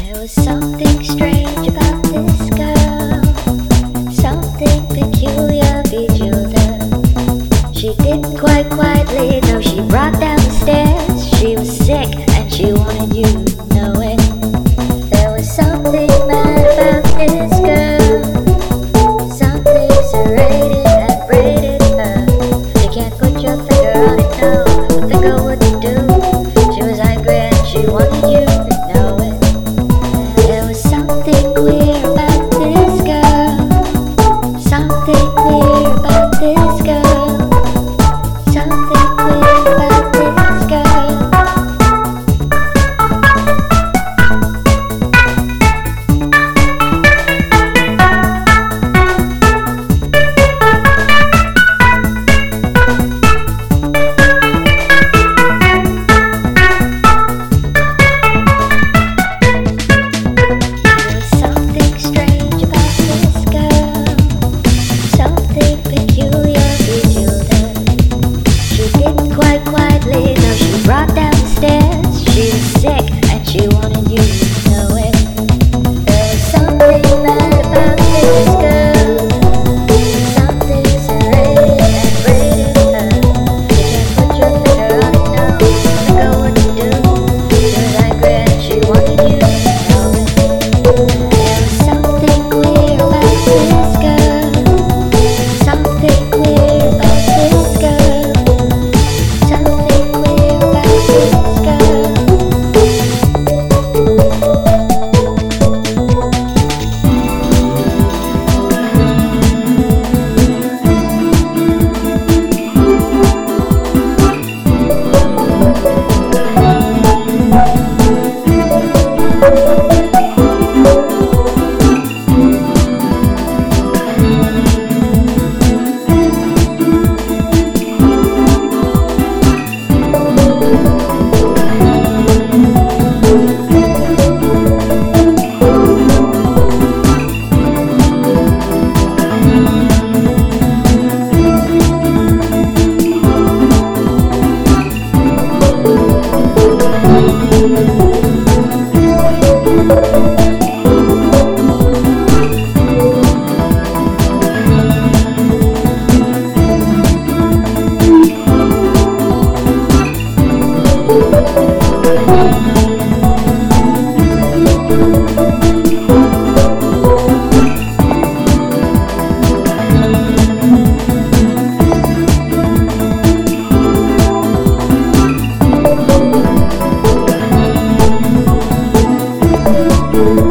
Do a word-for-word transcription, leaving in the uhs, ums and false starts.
There was something strange about this girl, something peculiar, bejeweled. She didn't quite quietly, no, she brought down the stairs. She was sick and she wanted you to know it. There was something mad about this girl, something serrated and braided her. You can't put your finger on it, no, a finger wouldn't do. She was angry and she wanted you to know it. There was something queer about this girl, something queer about this girl, something queer about this girl. Brought down the stairs, she was sick and she wanted you to know it. There was something mad about this girl, something serrated and braided her. You can't put your finger on it, no, finger wouldn't do. She was angry and she wanted you to know it. There was something queer about this girl, something queer about this girl, something queer about this girl. Thank you.